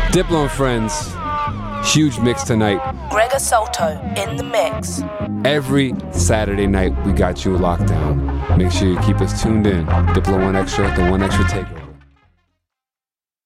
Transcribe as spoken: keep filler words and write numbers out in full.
Diplo and friends. Huge mix tonight. Gregor Salto in the mix. Every Saturday night, we got you locked down. Make sure you keep us tuned in. Diplo One Extra, the One Extra Takeover.